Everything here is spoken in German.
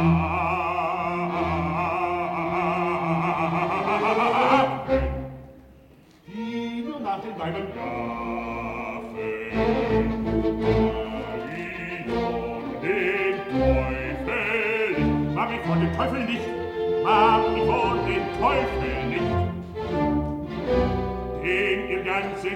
Die nur nach den Weibern Mach mich vor den Teufel nicht! Mach mich vor den Teufel